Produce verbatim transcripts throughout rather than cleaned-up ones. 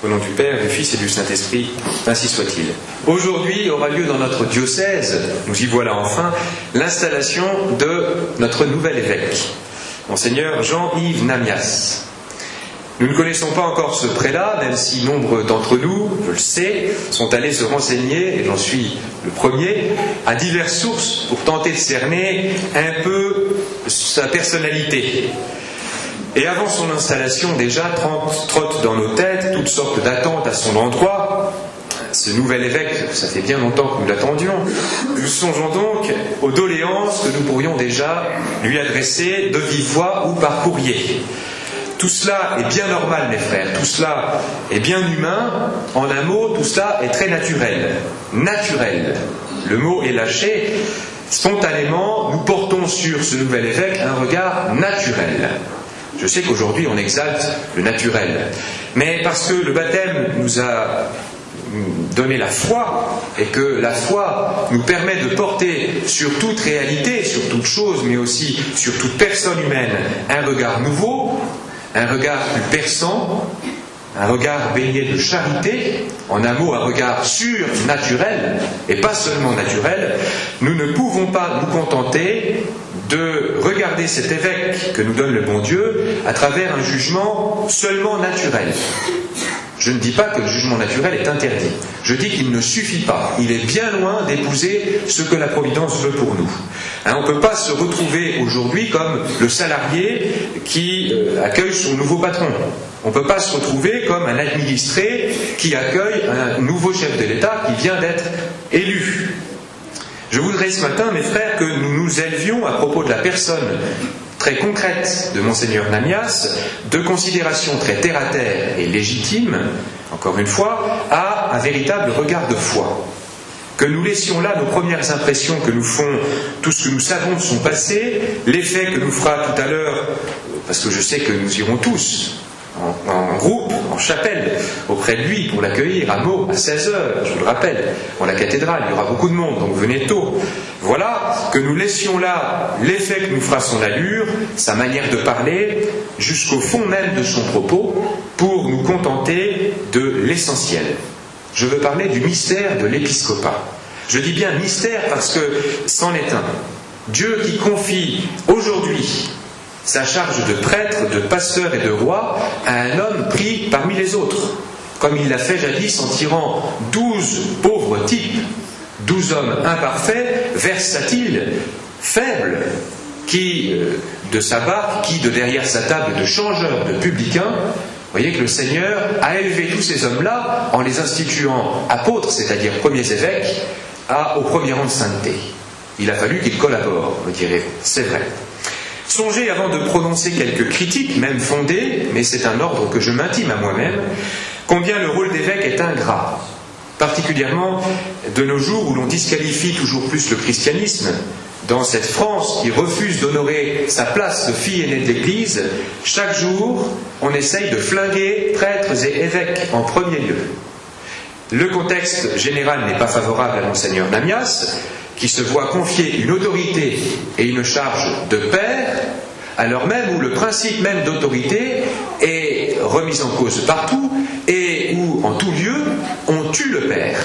Au nom du Père, du Fils et du Saint-Esprit, ainsi soit-il. Aujourd'hui aura lieu dans notre diocèse, nous y voilà enfin, l'installation de notre nouvel évêque, Monseigneur Jean-Yves Namias. Nous ne connaissons pas encore ce prélat, même si nombre d'entre nous, je le sais, sont allés se renseigner, et j'en suis le premier, à diverses sources pour tenter de cerner un peu sa personnalité. Et avant son installation, déjà, trottent dans nos têtes toutes sortes d'attentes à son endroit. Ce nouvel évêque, ça fait bien longtemps que nous l'attendions. Nous songeons donc aux doléances que nous pourrions déjà lui adresser de vive voix ou par courrier. Tout cela est bien normal, mes frères, tout cela est bien humain. En un mot, tout cela est très naturel. Naturel. Le mot est lâché. Spontanément, nous portons sur ce nouvel évêque un regard naturel. Je sais qu'aujourd'hui on exalte le naturel, mais parce que le baptême nous a donné la foi, et que la foi nous permet de porter sur toute réalité, sur toute chose, mais aussi sur toute personne humaine, un regard nouveau, un regard plus perçant, un regard baigné de charité, en un mot un regard surnaturel, et pas seulement naturel, nous ne pouvons pas nous contenter de regarder cet évêque que nous donne le bon Dieu à travers un jugement seulement naturel. Je ne dis pas que le jugement naturel est interdit. Je dis qu'il ne suffit pas. Il est bien loin d'épouser ce que la Providence veut pour nous. Hein, on ne peut pas se retrouver aujourd'hui comme le salarié qui euh, accueille son nouveau patron. On ne peut pas se retrouver comme un administré qui accueille un nouveau chef de l'État qui vient d'être élu. Je voudrais ce matin, mes frères, que nous nous élevions à propos de la personne très concrète de Monseigneur Namias, de considération très terre-à-terre et légitime, encore une fois, à un véritable regard de foi. Que nous laissions là nos premières impressions que nous font tout ce que nous savons de son passé, l'effet que nous fera tout à l'heure, parce que je sais que nous irons tous en, en groupe, en chapelle, auprès de lui pour l'accueillir à Meaux, à seize heures, je vous le rappelle, en la cathédrale, il y aura beaucoup de monde, donc venez tôt. Voilà, que nous laissions là l'effet que nous fera son allure, sa manière de parler, jusqu'au fond même de son propos, pour nous contenter de l'essentiel. Je veux parler du mystère de l'épiscopat. Je dis bien mystère parce que c'en est un. Dieu qui confie aujourd'hui sa charge de prêtre, de pasteur et de roi à un homme pris parmi les autres, comme il l'a fait jadis en tirant douze pauvres types, douze hommes imparfaits, versatiles, faibles, qui, de sa barque, qui, de derrière sa table de changeurs, de publicains, vous voyez que le Seigneur a élevé tous ces hommes-là en les instituant apôtres, c'est-à-dire premiers évêques, à, au premier rang de sainteté. Il a fallu qu'ils collaborent, me direz-vous, c'est vrai. Songez, avant de prononcer quelques critiques, même fondées, mais c'est un ordre que je m'intime à moi-même, combien le rôle d'évêque est ingrat, particulièrement de nos jours où l'on disqualifie toujours plus le christianisme. Dans cette France qui refuse d'honorer sa place de fille aînée de l'Église, chaque jour, on essaye de flinguer prêtres et évêques en premier lieu. Le contexte général n'est pas favorable à Monseigneur Namias, qui se voit confier une autorité et une charge de père, alors même où le principe même d'autorité est remis en cause partout et où, en tout lieu, on tue le père.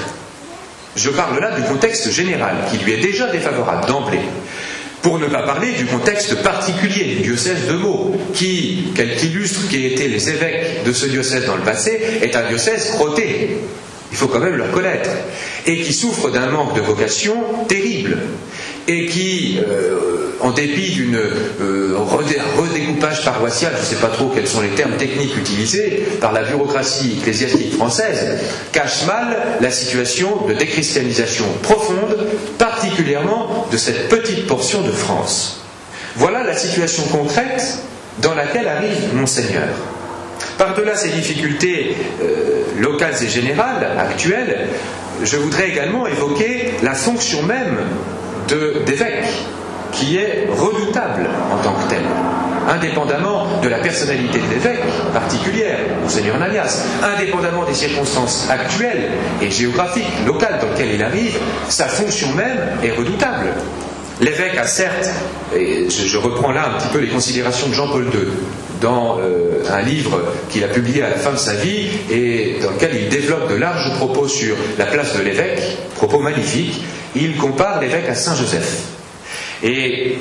Je parle là du contexte général, qui lui est déjà défavorable d'emblée. Pour ne pas parler du contexte particulier du diocèse de Meaux, qui, quel qu'illustre qu'aient été les évêques de ce diocèse dans le passé, est un diocèse crotté. Il faut quand même le reconnaître, et qui souffre d'un manque de vocation terrible, et qui, euh, en dépit d'une euh, redécoupage paroissial, je ne sais pas trop quels sont les termes techniques utilisés par la bureaucratie ecclésiastique française, cache mal la situation de déchristianisation profonde, particulièrement de cette petite portion de France. Voilà la situation concrète dans laquelle arrive Monseigneur. Par-delà ces difficultés euh, locales et générales, actuelles, je voudrais également évoquer la fonction même de, d'évêque, qui est redoutable en tant que telle, indépendamment de la personnalité de l'évêque particulière, Monseigneur Namias, indépendamment des circonstances actuelles et géographiques, locales dans lesquelles il arrive, sa fonction même est redoutable. L'évêque a certes, et je, je reprends là un petit peu les considérations de Jean-Paul deux, dans euh, un livre qu'il a publié à la fin de sa vie et dans lequel il développe de larges propos sur la place de l'évêque, propos magnifiques. Il compare l'évêque à Saint Joseph. Et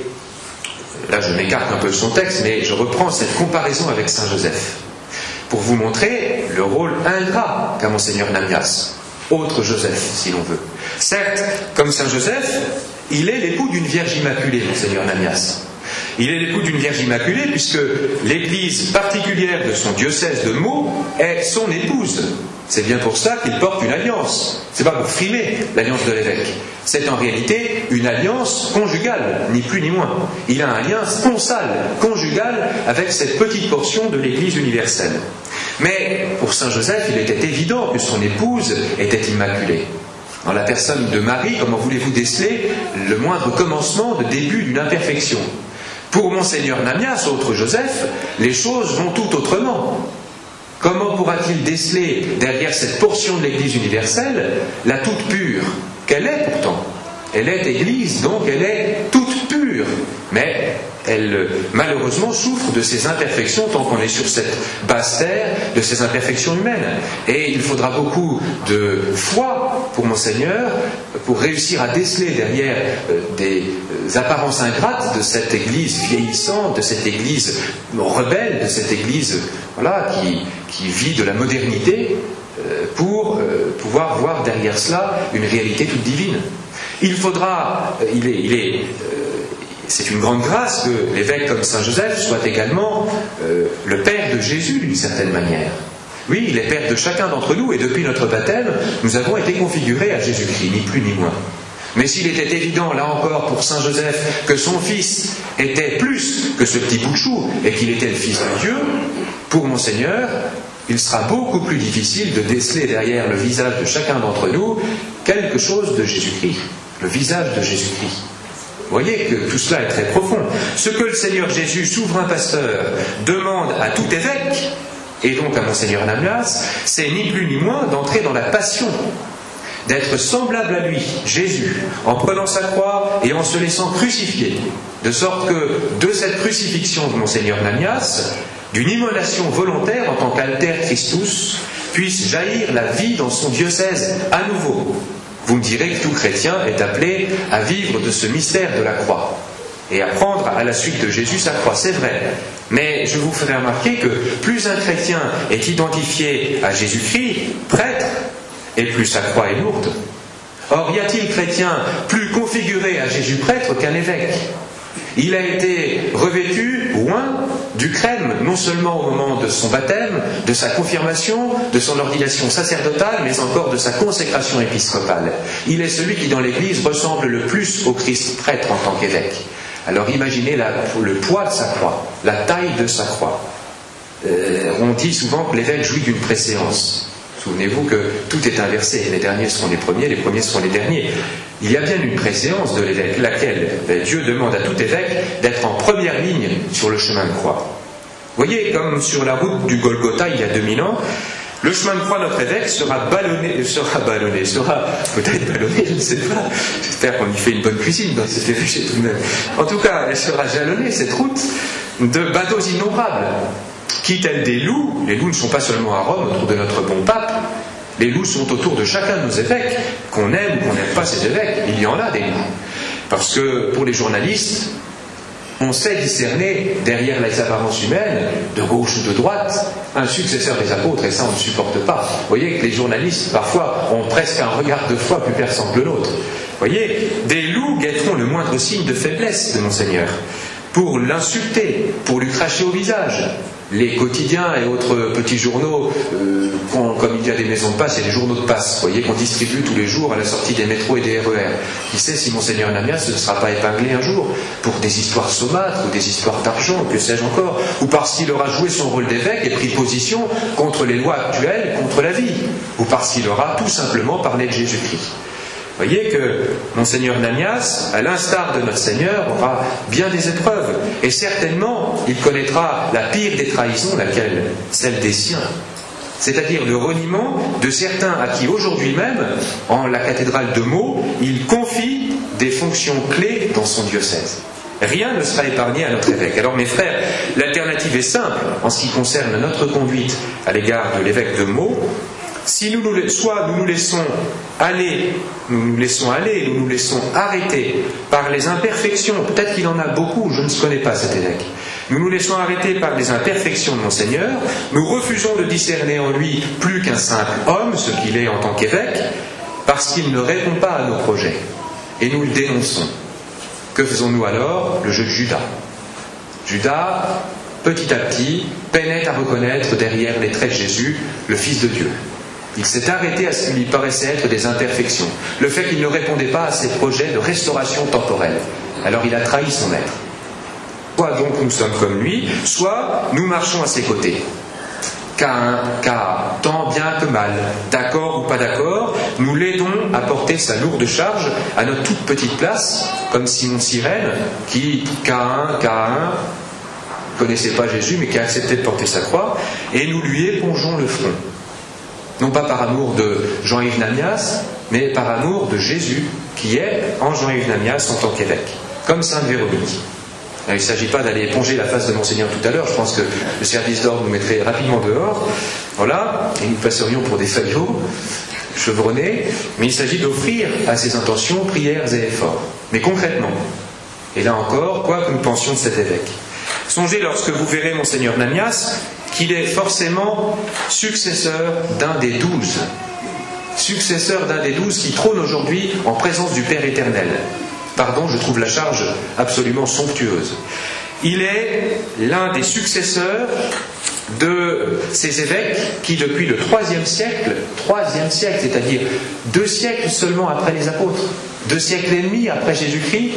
là, je m'écarte un peu de son texte, mais je reprends cette comparaison avec Saint Joseph pour vous montrer le rôle ingrat qu'a Monseigneur Namias, autre Joseph, si l'on veut. Certes, comme Saint Joseph, il est l'époux d'une Vierge Immaculée, Monseigneur Namias. Il est l'époux d'une Vierge Immaculée puisque l'Église particulière de son diocèse de Meaux est son épouse. C'est bien pour ça qu'il porte une alliance. C'est pas pour frimer l'alliance de l'évêque. C'est en réalité une alliance conjugale, ni plus ni moins. Il a un lien sponsal, conjugal, avec cette petite portion de l'Église universelle. Mais pour Saint Joseph, il était évident que son épouse était immaculée. Dans la personne de Marie, comment voulez-vous déceler le moindre commencement de début d'une imperfection? Pour Monseigneur Namias, autre Joseph, les choses vont tout autrement. Comment pourra-t-il déceler derrière cette portion de l'Église universelle la toute pure, qu'elle est pourtant? Elle est Église, donc elle est toute pure. Mais elle, malheureusement, souffre de ses imperfections tant qu'on est sur cette basse terre, de ses imperfections humaines. Et il faudra beaucoup de foi pour Monseigneur pour réussir à déceler derrière euh, des euh, apparences ingrates de cette Église vieillissante, de cette Église rebelle, de cette Église voilà, qui, qui vit de la modernité, euh, pour euh, pouvoir voir derrière cela une réalité toute divine. Il faudra, euh, il est, il est euh, c'est une grande grâce que l'évêque comme Saint Joseph soit également euh, le Père de Jésus d'une certaine manière. Oui, il est Père de chacun d'entre nous et depuis notre baptême, nous avons été configurés à Jésus-Christ, ni plus ni moins. Mais s'il était évident, là encore, pour Saint Joseph, que son fils était plus que ce petit bout de chou et qu'il était le Fils de Dieu, pour Monseigneur, il sera beaucoup plus difficile de déceler derrière le visage de chacun d'entre nous quelque chose de Jésus-Christ, le visage de Jésus-Christ. Vous voyez que tout cela est très profond. Ce que le Seigneur Jésus, souverain pasteur, demande à tout évêque, et donc à Monseigneur Namias, c'est ni plus ni moins d'entrer dans la passion, d'être semblable à lui, Jésus, en prenant sa croix et en se laissant crucifier, de sorte que de cette crucifixion de Monseigneur Namias, d'une immolation volontaire en tant qu'alter Christus, puisse jaillir la vie dans son diocèse à nouveau. Vous me direz que tout chrétien est appelé à vivre de ce mystère de la croix et à prendre à la suite de Jésus sa croix, c'est vrai. Mais je vous ferai remarquer que plus un chrétien est identifié à Jésus-Christ, prêtre, et plus sa croix est lourde. Or, y a-t-il chrétien plus configuré à Jésus prêtre qu'un évêque? Il a été revêtu, oint, du crème, non seulement au moment de son baptême, de sa confirmation, de son ordination sacerdotale, mais encore de sa consécration épiscopale. Il est celui qui, dans l'Église, ressemble le plus au Christ prêtre en tant qu'évêque. Alors imaginez la, le poids de sa croix, la taille de sa croix. Euh, on dit souvent que l'évêque jouit d'une préséance. Souvenez-vous que tout est inversé. Les derniers seront les premiers, les premiers seront les derniers. Il y a bien une préséance de l'évêque, laquelle ben, Dieu demande à tout évêque d'être en première ligne sur le chemin de croix. Vous voyez, comme sur la route du Golgotha il y a deux mille ans, le chemin de croix, notre évêque, sera ballonné, sera ballonné, sera peut-être ballonné, je ne sais pas. J'espère qu'on y fait une bonne cuisine dans cet évêché tout de même. En tout cas, elle sera jalonnée, cette route, de badauds innombrables, qui, tels des loups, les loups ne sont pas seulement à Rome autour de notre bon pape, les loups sont autour de chacun de nos évêques, qu'on aime ou qu'on n'aime pas ces évêques, il y en a des loups. Parce que pour les journalistes, on sait discerner derrière les apparences humaines, de gauche ou de droite, un successeur des apôtres, et ça on ne supporte pas. Vous voyez que les journalistes, parfois, ont presque un regard de foi plus perçant que le nôtre. Vous voyez, des loups guetteront le moindre signe de faiblesse de Monseigneur, pour l'insulter, pour lui cracher au visage. Les quotidiens et autres petits journaux, euh, comme il y a des maisons de passe, il y a des journaux de passe, vous voyez, qu'on distribue tous les jours à la sortie des métros et des R E R. Qui sait si Monseigneur Namias ne sera pas épinglé un jour pour des histoires saumâtres ou des histoires d'argent, que sais-je encore, ou parce qu'il aura joué son rôle d'évêque et pris position contre les lois actuelles, contre la vie, ou parce qu'il aura tout simplement parlé de Jésus-Christ. Vous voyez que Monseigneur Namias, à l'instar de notre Seigneur, aura bien des épreuves. Et certainement, il connaîtra la pire des trahisons, laquelle? Celle des siens. C'est-à-dire le reniement de certains à qui aujourd'hui même, en la cathédrale de Meaux, il confie des fonctions clés dans son diocèse. Rien ne sera épargné à notre évêque. Alors mes frères, l'alternative est simple en ce qui concerne notre conduite à l'égard de l'évêque de Meaux. Si nous nous, soit nous nous laissons aller, nous nous laissons aller, nous nous laissons arrêter par les imperfections, peut-être qu'il en a beaucoup, je ne connais pas cet évêque, nous nous laissons arrêter par les imperfections de Monseigneur, nous refusons de discerner en lui plus qu'un simple homme, ce qu'il est en tant qu'évêque, parce qu'il ne répond pas à nos projets, et nous le dénonçons. Que faisons-nous alors? Le jeu de Judas. Judas, petit à petit, peinait à reconnaître derrière les traits de Jésus le Fils de Dieu. Il s'est arrêté à ce qui lui paraissait être des imperfections, le fait qu'il ne répondait pas à ses projets de restauration temporelle. Alors il a trahi son maître. Soit donc nous sommes comme lui, soit nous marchons à ses côtés. Caïn, car tant bien que mal, d'accord ou pas d'accord, nous l'aidons à porter sa lourde charge à notre toute petite place, comme Simon Cyrène, qui, Caïn, Caïn, ne connaissait pas Jésus, mais qui a accepté de porter sa croix, et nous lui épongeons le front. Non pas par amour de Jean-Yves Namias, mais par amour de Jésus, qui est en Jean-Yves Namias en tant qu'évêque, comme Sainte Véronique. Alors, il ne s'agit pas d'aller éponger la face de Monseigneur tout à l'heure, je pense que le service d'ordre nous mettrait rapidement dehors, voilà, et nous passerions pour des faillots chevronnés, mais il s'agit d'offrir à ces intentions prières et efforts. Mais concrètement, et là encore, quoi que nous pensions de cet évêque, songez lorsque vous verrez Monseigneur Namias, qu'il est forcément successeur d'un des douze, successeur d'un des douze qui trône aujourd'hui en présence du Père éternel. Pardon, je trouve la charge absolument somptueuse. Il est l'un des successeurs de ces évêques qui, depuis le troisième siècle, troisième siècle, c'est-à-dire deux siècles seulement après les apôtres, deux siècles et demi après Jésus-Christ,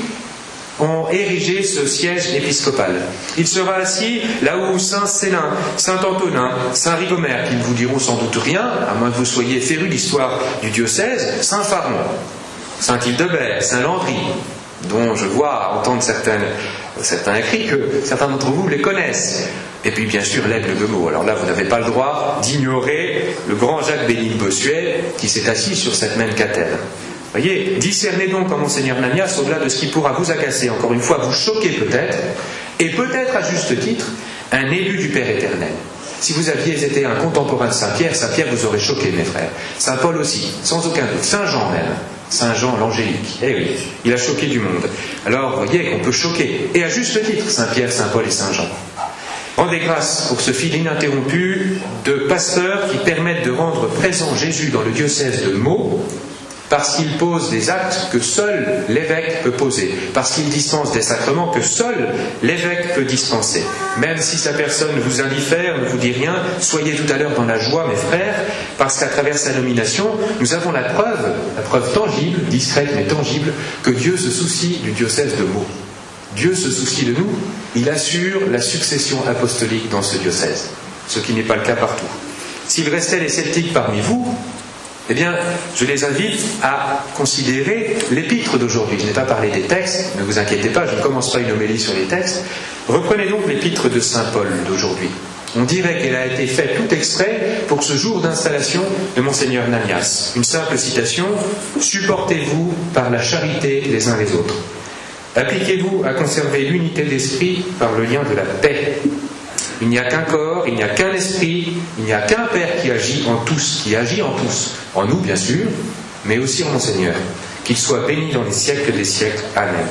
ont érigé ce siège épiscopal. Il sera assis là où Saint Célin, Saint Antonin, Saint Rigomère, qui ne vous diront sans doute rien, à moins que vous soyez férus d'histoire du diocèse, Saint Faron, Saint Hildebert, Saint Landry, dont je vois entendre certaines, certains écrits que certains d'entre vous les connaissent. Et puis bien sûr l'aigle de Meaux. Alors là, vous n'avez pas le droit d'ignorer le grand Jacques Bénigne Bossuet qui s'est assis sur cette même cathèdre. Voyez, discernez donc en Monseigneur Namias au-delà de ce qui pourra vous agacer, encore une fois, vous choquer peut-être, et peut-être à juste titre, un élu du Père éternel. Si vous aviez été un contemporain de Saint-Pierre, Saint-Pierre vous aurait choqué, mes frères. Saint Paul aussi, sans aucun doute. Saint Jean même. Saint Jean l'angélique. Eh oui, il a choqué du monde. Alors, vous voyez qu'on peut choquer. Et à juste titre, Saint-Pierre, Saint Paul et Saint Jean. Rendez grâce pour ce fil ininterrompu de pasteurs qui permettent de rendre présent Jésus dans le diocèse de Meaux, parce qu'il pose des actes que seul l'évêque peut poser, parce qu'il dispense des sacrements que seul l'évêque peut dispenser. Même si sa personne vous indiffère, ne vous dit rien, soyez tout à l'heure dans la joie, mes frères, parce qu'à travers sa nomination, nous avons la preuve, la preuve tangible, discrète mais tangible, que Dieu se soucie du diocèse de Meaux. Dieu se soucie de nous, il assure la succession apostolique dans ce diocèse, ce qui n'est pas le cas partout. S'il restait les sceptiques parmi vous, eh bien, je les invite à considérer l'épître d'aujourd'hui. Je n'ai pas parlé des textes, ne vous inquiétez pas, je ne commence pas une homélie sur les textes. Reprenez donc l'épître de Saint Paul d'aujourd'hui. On dirait qu'elle a été faite tout exprès pour ce jour d'installation de Monseigneur Namias. Une simple citation, « Supportez-vous par la charité les uns les autres. Appliquez-vous à conserver l'unité d'esprit par le lien de la paix. Il n'y a qu'un corps, il n'y a qu'un esprit, il n'y a qu'un Père qui agit en tous, qui agit en tous, en nous bien sûr, mais aussi en Monseigneur. Qu'il soit béni dans les siècles des siècles. Amen. »